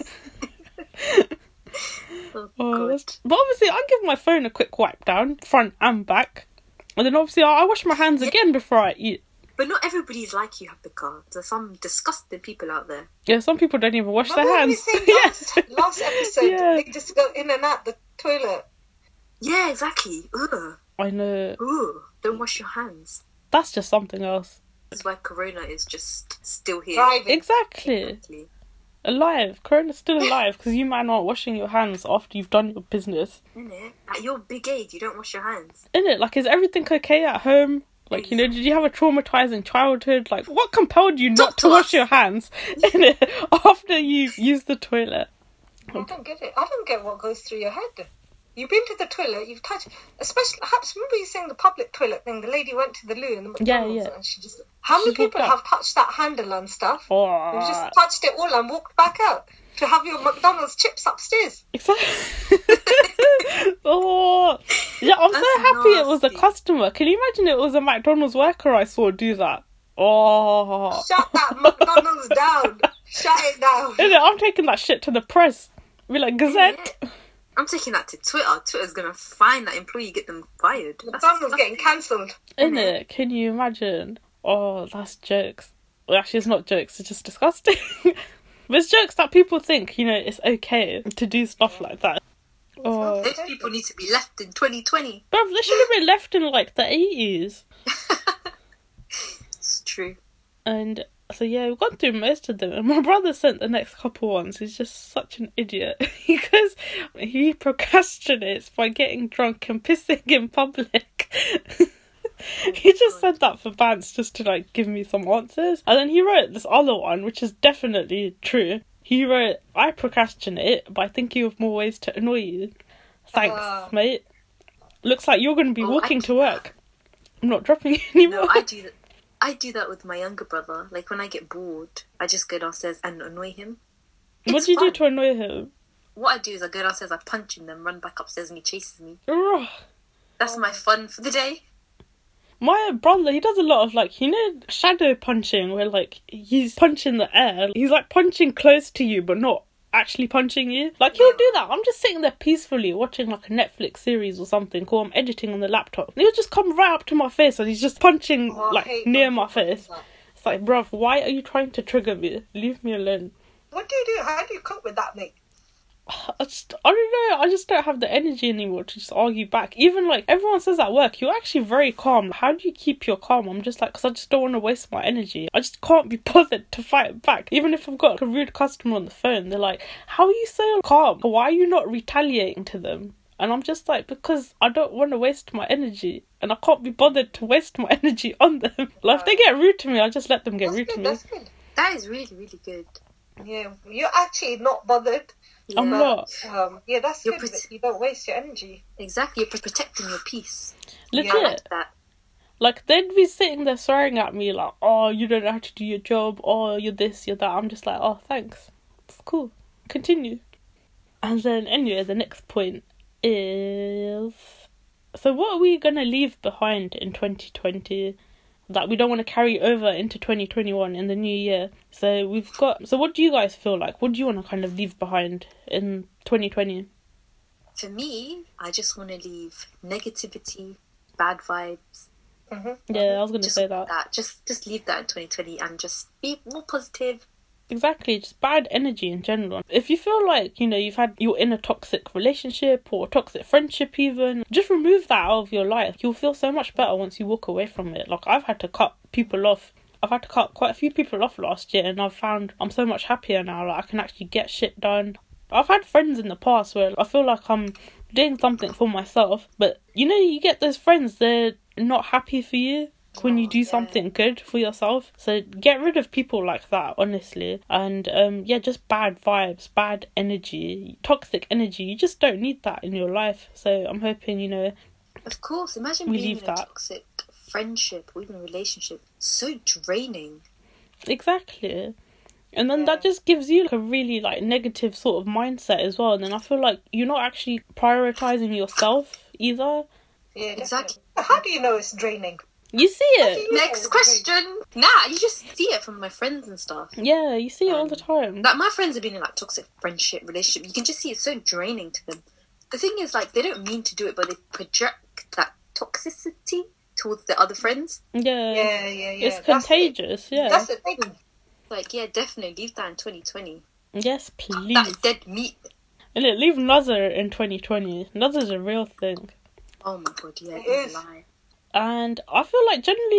Oh, Oh, God. but obviously, I give my phone a quick wipe down, front and back. And then obviously, I wash my hands again before I eat. But not everybody's like you, Habika. There's some disgusting people out there. Yeah, some people don't even wash their Remember hands. we Yeah. said last episode, Yeah. they just go in and out the toilet. Yeah, exactly. Ugh. I know. Ugh. Don't wash your hands. That's just something else. That's why Corona is just still here. Driving. Exactly. Exactly. Alive. Corona's still alive because you man aren't washing your hands after you've done your business. Innit? At your big age, you don't wash your hands. Innit? Like, is everything okay at home? Like, did you have a traumatizing childhood? Like, what compelled you not to wash your hands after you've used the toilet? I don't get it. I don't get what goes through your head. You've been to the toilet, you've touched, especially, perhaps, remember you saying the public toilet thing? The lady went to the loo and the McDonald's and she just, how many people have touched that handle and stuff? Oh. You've just touched it all and walked back out to have your McDonald's chips upstairs. Exactly. Oh, yeah, I'm so happy it was a customer. Can you imagine it was a McDonald's worker I saw do that? Oh. Shut that McDonald's down. Shut it down. I'm taking that shit to the press. Be like, Gazette. Yeah. I'm taking that to Twitter. Twitter's gonna find that employee, get them fired. McDonald's getting cancelled. Innit? Can you imagine? Oh, that's jokes. Well, actually, it's not jokes. It's just disgusting. But it's jokes that people think, it's okay to do stuff like that. Oh. Those people need to be left in 2020. Bruv, they should have been left in, like, the 80s. It's true. And so, yeah, we've gone through most of them. And my brother sent the next couple ones. He's just such an idiot. Because he procrastinates by getting drunk and pissing in public. He just said that for Bants just to, like, give me some answers. And then he wrote this other one, which is definitely true. He wrote, I procrastinate, but I think you have more ways to annoy you. Thanks, mate. Looks like you're going to be walking to work. I'm not dropping you anymore. No, I do that with my younger brother. Like, when I get bored, I just go downstairs and annoy him. What do you do to annoy him? What I do is I go downstairs, I punch him, then run back upstairs and he chases me. Ugh. That's my fun for the day. My brother, he does a lot of, shadow punching, where, he's punching the air. He's, punching close to you, but not actually punching you. He'll do that. I'm just sitting there peacefully watching, a Netflix series or something, or I'm editing on the laptop. And he'll just come right up to my face, and he's just punching, near my face. It's like, bruv, why are you trying to trigger me? Leave me alone. What do you do? How do you cope with that, mate? I don't know, I just don't have the energy anymore to just argue back. Even, everyone says at work, you're actually very calm. How do you keep your calm? I'm just because I just don't want to waste my energy. I just can't be bothered to fight back. Even if I've got a rude customer on the phone, they're like, how are you so calm? Why are you not retaliating to them? And I'm just because I don't want to waste my energy. And I can't be bothered to waste my energy on them. If they get rude to me, I just let them get rude to me. That's good. That is really, really good. Yeah, you're actually not bothered. Yeah. I'm not. Yeah, that's good that you don't waste your energy. Exactly, you're protecting your peace. Legit. I like that. They'd be sitting there swearing at me oh, you don't know how to do your job, oh, you're this, you're that. I'm just oh, thanks. It's cool. Continue. And then, anyway, the next point is... So what are we going to leave behind in 2020 that we don't want to carry over into 2021 in the new year? So what do you guys feel like? What do you want to kind of leave behind in 2020? For me, I just want to leave negativity, bad vibes. Mm-hmm. Yeah, I was going to say that. Just leave that in 2020 and just be more positive. Exactly, just bad energy in general. If you feel you're in a toxic relationship or a toxic friendship even, just remove that out of your life. You'll feel so much better once you walk away from it. I've had to cut people off. I've had to cut quite a few people off last year, and I've found I'm so much happier now. I can actually get shit done. I've had friends in the past where I feel like I'm doing something for myself, but you get those friends, they're not happy for you when you do something good for yourself. So get rid of people like that, honestly. And just bad vibes, bad energy, toxic energy. You just don't need that in your life. So I'm hoping, Of course, imagine being in a toxic friendship or even a relationship. So draining. Exactly. And then that just gives you a really negative sort of mindset as well. And then I feel like you're not actually prioritizing yourself either. Yeah, exactly. How do you know it's draining? You see it. Next question. Nah, you just see it from my friends and stuff. Yeah, you see it all the time. My friends have been in toxic friendship, relationship. You can just see it's so draining to them. The thing is, they don't mean to do it, but they project that toxicity towards their other friends. Yeah. Yeah. It's contagious, yeah. That's the thing. Definitely leave that in 2020. Yes, please. That dead meat. And leave Nazar in 2020. Nazar's a real thing. Oh my god, yeah, it is. Lie. And I feel generally just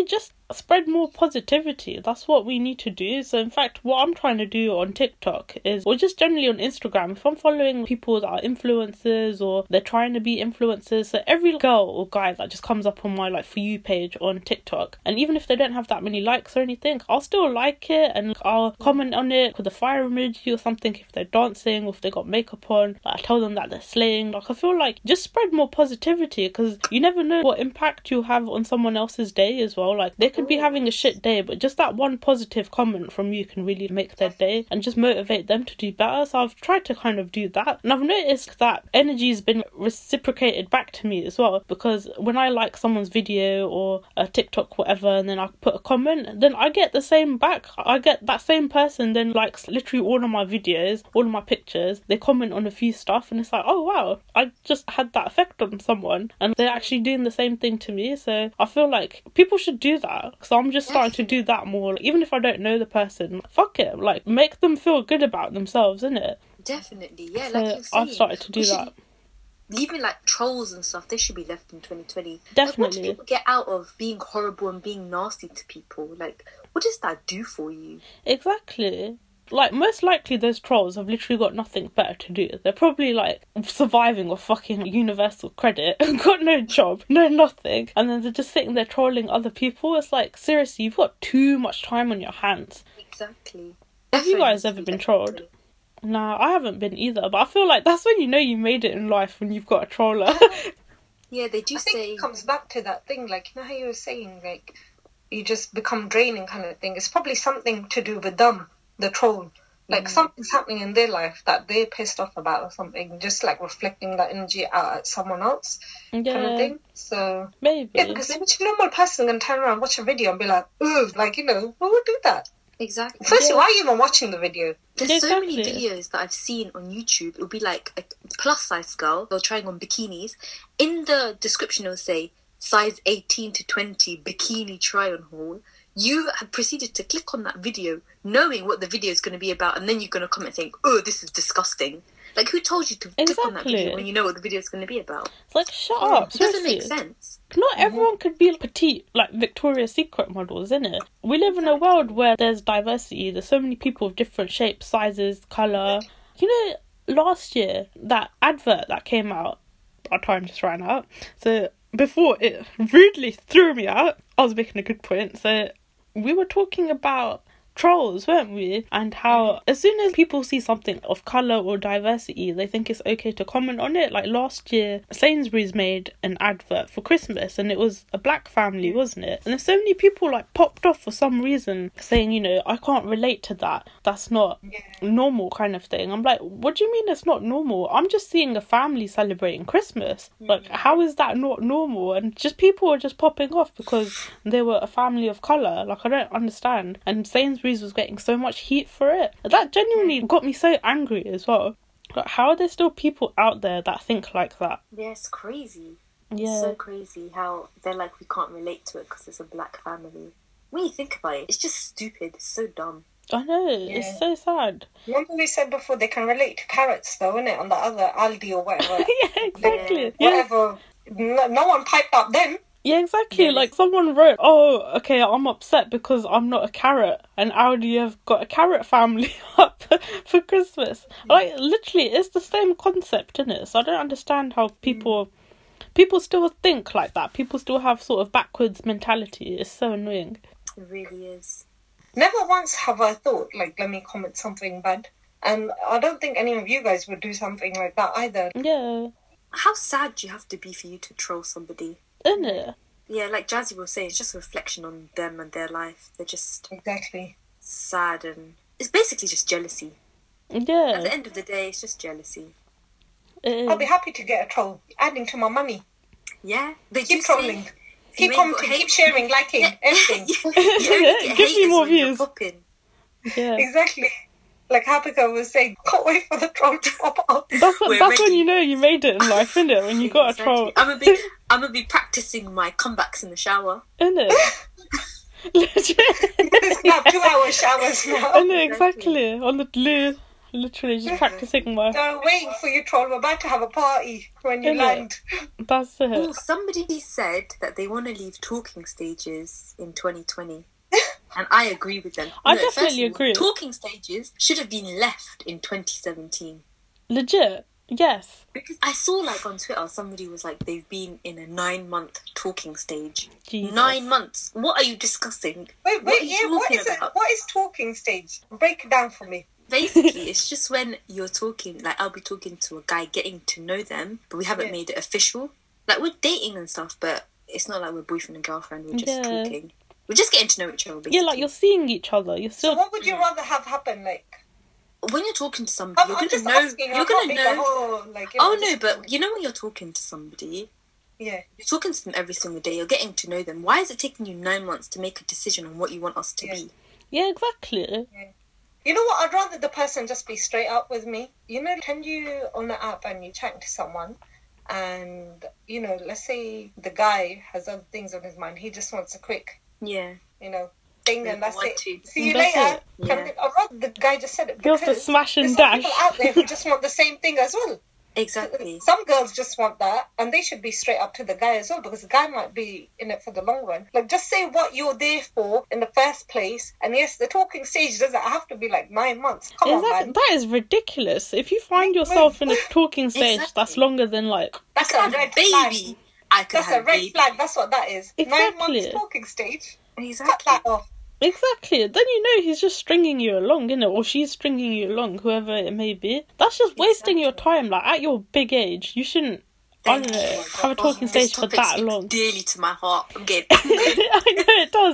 spread more positivity. That's what we need to do. So in fact, what I'm trying to do on TikTok is, or just generally on Instagram, if I'm following people that are influencers or they're trying to be influencers, so every girl or guy that just comes up on my like For You page on TikTok, and even if they don't have that many likes or anything, I'll still like it and I'll comment on it with a fire emoji or something if they're dancing or if they got makeup on. Like, I tell them that they're slaying. Like, I feel like just spread more positivity, because you never know what impact you'll have on someone else's day as well. Like, they could be having a shit day, but just that one positive comment from you can really make their day and just motivate them to do better. So I've tried to kind of do that, and I've noticed that energy's been reciprocated back to me as well, because when I like someone's video or a TikTok whatever, and then I put a comment, then I get the same back. I get that same person then likes literally all of my videos, all of my pictures, they comment on a few stuff, and it's like, oh wow, I just had that effect on someone and they're actually doing the same thing to me. So I feel like people should do that, because I'm just starting to do that more. Even if I don't know the person, fuck it, like, make them feel good about themselves, innit? Definitely, yeah. So like you're saying, I've started to do that. Even like trolls and stuff, they should be left in 2020. Definitely. Like, what do people get out of being horrible and being nasty to people? Like, what does that do for you? Exactly. Like, most likely those trolls have literally got nothing better to do. They're probably, like, surviving with fucking universal credit, got no job, no nothing, and then they're just sitting there trolling other people. It's like, seriously, you've got too much time on your hands. Exactly. Have you guys ever been trolled? No, I haven't been either, but I feel like that's when you know you made it in life, when you've got a troller. Yeah, they do I think say... it comes back to that thing, like, you know how you were saying, like, you just become draining kind of thing. It's probably something to do with them, the troll. Like, something's happening in their life that they're pissed off about or something, just, like, reflecting that energy out at someone else kind of thing. So, maybe. Yeah, because which normal person can turn around, watch a video and be like, ooh, like, you know, who would do that? Exactly. Firstly, why are you even watching the video? There's so many videos that I've seen on YouTube. It'll be like a plus size girl, they're trying on bikinis. In the description, it'll say size 18 to 20 bikini try on haul. You have proceeded to click on that video knowing what the video is going to be about, and then you're going to comment saying, oh, this is disgusting. Like, who told you to click on that video when you know what the video is going to be about? It's like, shut up. It doesn't make sense. Not everyone could be petite, like Victoria's Secret models, innit? We live in a world where there's diversity. There's so many people of different shapes, sizes, colour. You know, last year, that advert that came out, our time just ran out. So, before it rudely threw me out, I was making a good point. So, we were talking about trolls, weren't we? And how as soon as people see something of colour or diversity, they think it's okay to comment on it. Like last year, Sainsbury's made an advert for Christmas and it was a black family, wasn't it? And there's so many people like popped off for some reason saying, you know, I can't relate to that. That's not normal kind of thing. I'm like, what do you mean it's not normal? I'm just seeing a family celebrating Christmas. Like, how is that not normal? And just people are just popping off because they were a family of colour. Like, I don't understand. And Sainsbury's was getting so much heat for it. That genuinely got me so angry as well. Like, how are there still people out there that think like that? Yeah, it's crazy. Yeah. It's so crazy how they're like, we can't relate to it because it's a black family. When you think about it, it's just stupid. It's so dumb. I know, it's so sad. Remember we said before they can relate to carrots though, innit? On the other Aldi or whatever. Yeah, exactly. Whatever. No one piped up then. Yeah, exactly. Yeah. Like, someone wrote, oh, okay, I'm upset because I'm not a carrot, and Aldi have got a carrot family up for Christmas. Like, literally, it's the same concept, isn't it? So I don't understand how people still think like that. People still have sort of backwards mentality. It's so annoying. It really is. Never once have I thought, like, let me comment something bad. And I don't think any of you guys would do something like that either. Yeah. How sad do you have to be for you to troll somebody? Isn't it? Yeah, like Jazzy will say, it's just a reflection on them and their life. They're just sad, and it's basically just jealousy. Yeah. At the end of the day, it's just jealousy. I'll be happy to get a troll, adding to my money. Yeah, they keep trolling. Keep commenting, keep sharing, liking, everything. Give me more views. Yeah. Exactly. Like Habiba was saying, can't wait for the troll to pop up. That's when you know you made it in life, isn't it? When you got a troll. I'm gonna be practicing my comebacks in the shower. Isn't it? Legit. It's now 2-hour showers now. I know, exactly. On the loo, Literally just practicing my... They're waiting for you, troll. We're about to have a party when you land. That's it. Oh, somebody said that they want to leave talking stages in 2020. And I agree with them. I definitely agree. Talking stages should have been left in 2017. Legit. Yes. Because I saw, like, on Twitter, somebody was like, they've been in a 9-month talking stage. Jesus. 9 months. What are you discussing? Wait, what is it? What is talking stage? Break it down for me. Basically, it's just when you're talking, like, I'll be talking to a guy, getting to know them, but we haven't made it official. Like, we're dating and stuff, but it's not like we're boyfriend and girlfriend, we're just talking. We're just getting to know each other, basically. Yeah, like, you're seeing each other. You're still... So what would you rather have happen, like? When you're talking to somebody, you're going to know... You're going to know... But you know when you're talking to somebody... Yeah. You're talking to them every single day, you're getting to know them. Why is it taking you 9 months to make a decision on what you want us to be? Yeah, exactly. Yeah. You know what? I'd rather the person just be straight up with me. You know, can you on the app and you chat to someone and, you know, let's say the guy has other things on his mind. He just wants a quick, you know, thing and that's it. See you That's later. it. I'd rather the guy just said it Girls because to smash and there's dash. some people out there who just want the same thing as well. Exactly. Some girls just want that, and they should be straight up to the guy as well, because the guy might be in it for the long run. Like, just say what you're there for in the first place, and yes, the talking stage doesn't have to be like 9 months. Come on, man. That is ridiculous. If you find yourself in a talking stage that's longer than, like... That's a red flag. That's a red flag, that's what that is. Exactly. 9 months talking stage. Exactly. Cut that off. Exactly. Then you know he's just stringing you along, innit? Or she's stringing you along, whoever it may be. That's just wasting your time. Like, at your big age, you shouldn't, I don't know, have a talking stage for that long. Dearly to my heart. I'm getting I know it does.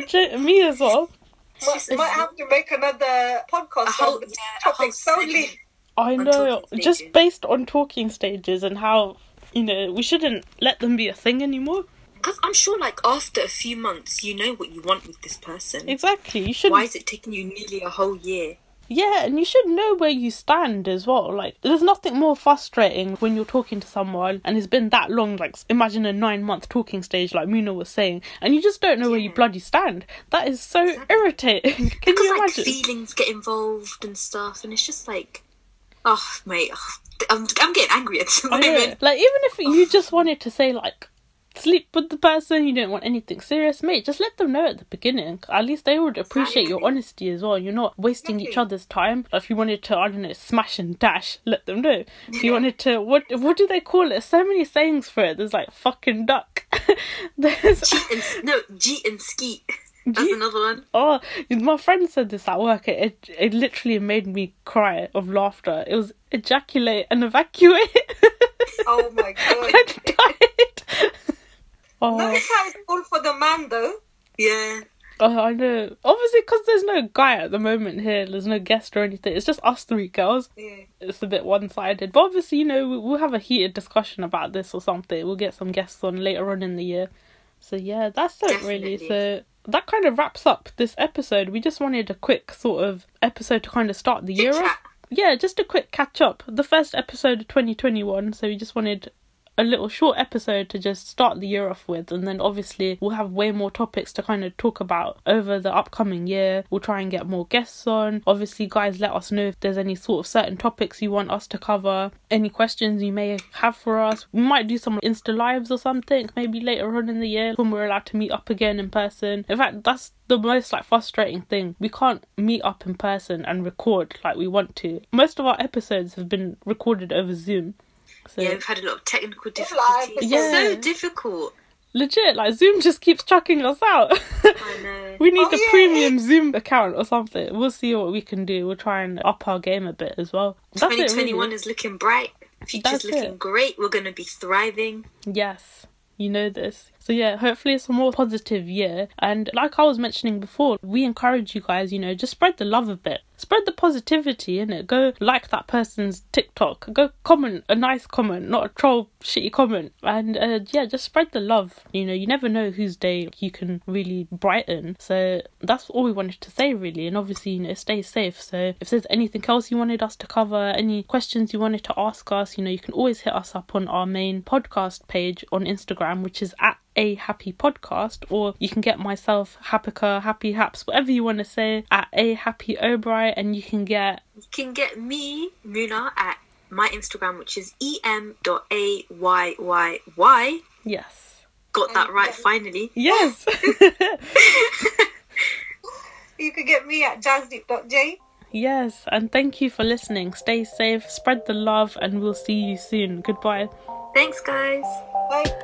Me as well. Might have to make another podcast on this topic solely. I know, just based on talking stages and how, you know, we shouldn't let them be a thing anymore. Because I'm sure, like, after a few months, you know what you want with this person. Exactly. You should. Why is it taking you nearly a whole year? Yeah, and you should know where you stand as well. Like, there's nothing more frustrating when you're talking to someone and it's been that long. Like, imagine a 9-month talking stage, like Muna was saying, and you just don't know where you bloody stand. That is so irritating. Can you imagine? Like, feelings get involved and stuff, and it's just like, oh, mate, I'm getting angry at the moment. Like, even if you just wanted to say, like, sleep with the person, you don't want anything serious, mate, just let them know at the beginning. At least they would appreciate your honesty as well. You're not wasting each other's time. Like, if you wanted to, I don't know, smash and dash, let them know. If you wanted to, what do they call it? So many sayings for it. There's like fucking duck. There's Jeet and skeet. That's another one. Oh, my friend said this at work. It literally made me cry of laughter. It was ejaculate and evacuate. Oh my god. I died. Oh. Notice how it's all for the man, though. Yeah. Oh, I know. Obviously, because there's no guy at the moment here. There's no guest or anything. It's just us 3 girls. Yeah. It's a bit one-sided. But obviously, you know, we'll have a heated discussion about this or something. We'll get some guests on later on in the year. So, yeah, that's it, really. So, that kind of wraps up this episode. We just wanted a quick sort of episode to kind of start the year off. Yeah, just a quick catch-up. The first episode of 2021. So, we just wanted a little short episode to just start the year off with, and then obviously we'll have way more topics to kind of talk about over the upcoming year. We'll try and get more guests on. Obviously, guys, let us know if there's any sort of certain topics you want us to cover, any questions you may have for us. We might do some Insta lives or something maybe later on in the year when we're allowed to meet up again in person. In fact, that's the most like frustrating thing. We can't meet up in person and record like we want to. Most of our episodes have been recorded over Zoom. So, yeah, we've had a lot of technical difficulties. Yeah. It's so difficult. Legit, like Zoom just keeps chucking us out. I know. We need the premium Zoom account or something. We'll see what we can do. We'll try and up our game a bit as well. 2021 is looking bright. Future's looking great. We're going to be thriving. Yes, you know this. So yeah, hopefully it's a more positive year. And like I was mentioning before, we encourage you guys, you know, just spread the love a bit. Spread the positivity, innit? Go like that person's TikTok. Go comment a nice comment, not a troll shitty comment. And yeah, just spread the love. You know, you never know whose day you can really brighten. So that's all we wanted to say, really. And obviously, you know, stay safe. So if there's anything else you wanted us to cover, any questions you wanted to ask us, you know, you can always hit us up on our main podcast page on Instagram, which is at A Happy Podcast, or you can get myself, Happika, Happy Haps, whatever you want to say, at A Happy Obri, and you can get me, Muna, at my Instagram, which is em.ayyyy. Yes. Got that right, finally. Yes. You can get me at jazzdeep.j. Yes, and thank you for listening. Stay safe, spread the love, and we'll see you soon. Goodbye. Thanks, guys. Bye.